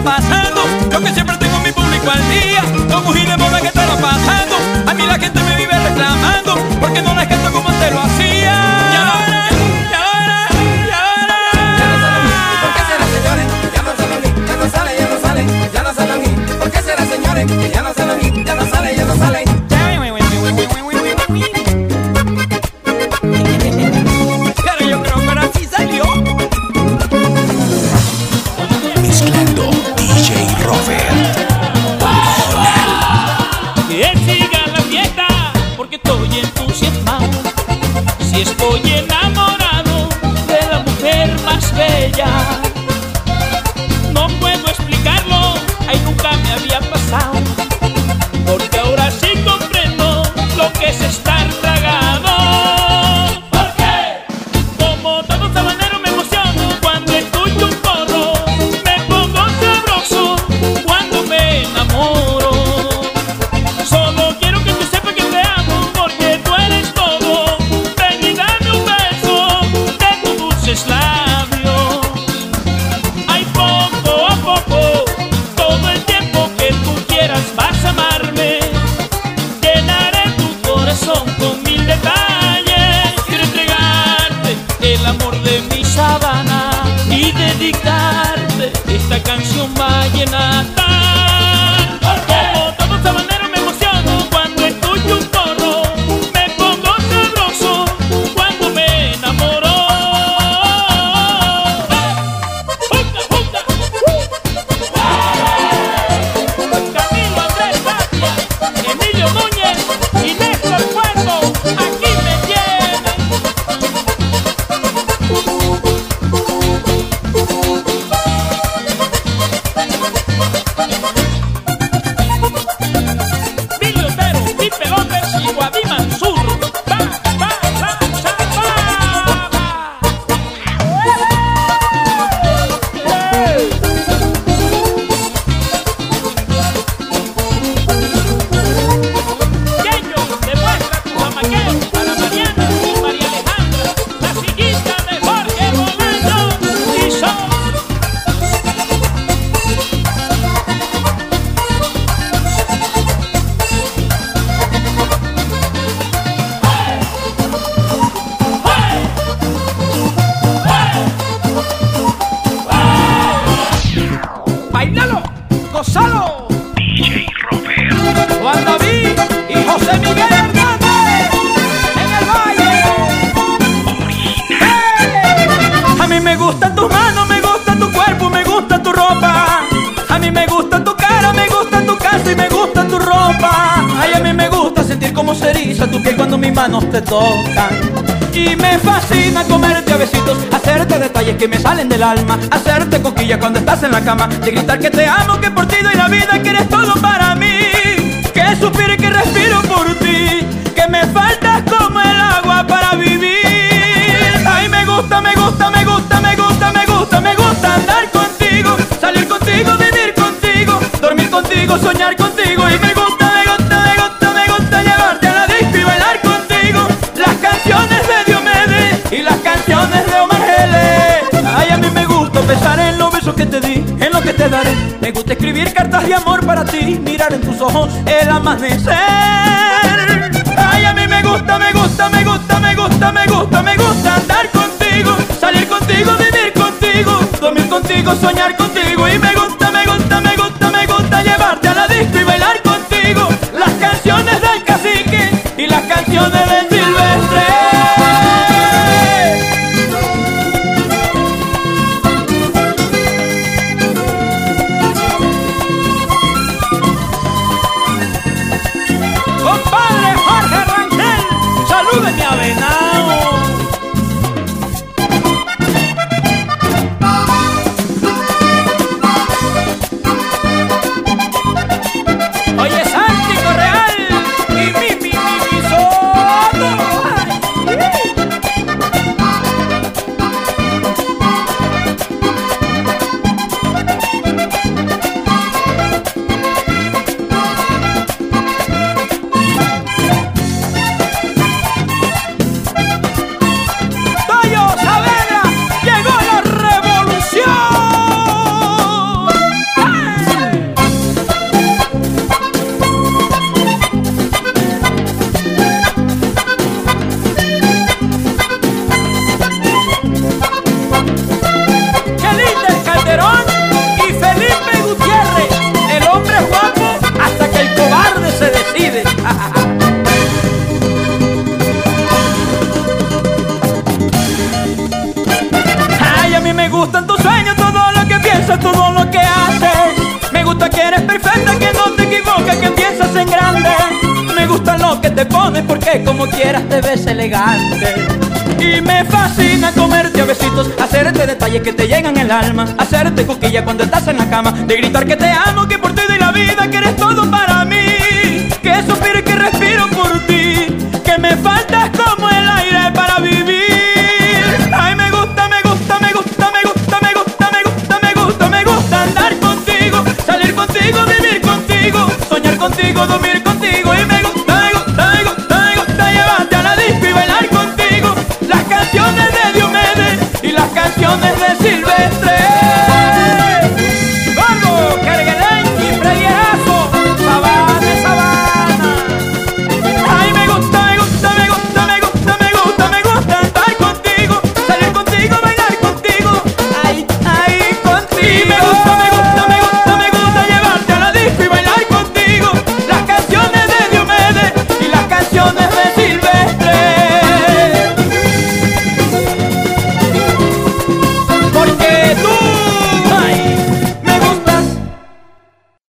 pasando. Yo que siempre tengo mi público al día, con un de moda que estará pasando. A mí la gente me vive reclamando, porque no les canto como antes lo hacía. Y ahora, y ahora, y ahora. Ya no salen hit, ¿por qué será, señores? Ya no salen hit, ya no sale, ya no sale. Ya no salen hit, ¿por qué será, señores? Que ya no salen hit, ya no sale, ya no sale. Pero yo creo que ahora sí salió. Mezclando DJ Robert original. Que siga la fiesta, porque estoy entusiasmado. Si estoy enamorado de la mujer más bella, no puedo explicarlo, ay, nunca me había pasado. Porque ahora sí comprendo lo que es estar tragado. Porque como todo sabanero me emociono cuando escucho un porro, me pongo sabroso cuando me enamoro. Solo quiero que tú sepas que te amo, porque tú eres todo. Ven y dame un beso de tus dulces labios. Ay, poco a poco, todo el tiempo que tú quieras vas a amarme. Llenaré tu corazón con mil detalles. Quiero entregarte el amor de mi sabana y dedicarte esta canción vallenata. Como todo sabanero me emociono cuando escucho un porro, me pongo sabroso cuando me enamoro. Camilo Andrés Tapia, Emilio Núñez y Néstor Cuervo, aquí me tienen. Billy Otero, Pipe López y Guadí Mansur. Va, va, va, va, va. Yeyo, demuestra tu jamaqueo para Mariana y María Alejandra, la sillita de Jorge Bolaños y son. ¡Bailalo! ¡Gózalo! DJ Robert. Juan David y José Miguel Hernández en el valle. ¡Hey! A mí me gustan tus manos, me gusta tu cuerpo, me gusta tu ropa. A mí me gusta tu cara, me gusta tu casa y me gusta tu ropa. Ay, a mí me gusta sentir cómo se eriza tu piel cuando mis manos te tocan. Y me fascina comerte a besitos, hacerte detalles que me salen del alma, hacerte coquilla cuando estás en la cama, de gritar que te amo, que por ti doy la vida, que eres todo para mí, que suspiro y que respiro por ti, que me faltas como el agua para vivir. Ay, me gusta, me gusta, me gusta, me gusta, me gusta, me gusta andar contigo, salir contigo, vivir contigo, dormir contigo, soñar contigo. Y me gusta, me gusta, me gusta, me gusta llevarte a la disco y bailar contigo las canciones de Diomedes y las canciones de Omar Geles. Ay, a mí me gusta pensar en los besos que te di, en lo que te daré. Me gusta escribir cartas de amor para ti, mirar en tus ojos el amanecer. Ay, a mí me gusta, me gusta, me gusta, me gusta, me gusta, me gusta andar contigo, salir contigo, vivir contigo, dormir contigo, soñar contigo. Y me gusta, me gusta, me gusta, me gusta llevarte a la disco y bailar contigo las canciones del Cacique y las canciones del Silvestre. Compadre Jorge Rangel, salúdeme a Venado. Me gustan tus sueños, todo lo que piensas, todo lo que haces. Me gusta que eres perfecta, que no te equivocas, que piensas en grande. Me gusta lo que te pones porque como quieras te ves elegante. Y me fascina comerte a besitos, hacerte detalles que te llegan el alma, hacerte cosquillas cuando estás en la cama, de gritar que te amo, que por ti doy la vida, que eres todo para mí, que suspiro y que respiro por ti, que me fascina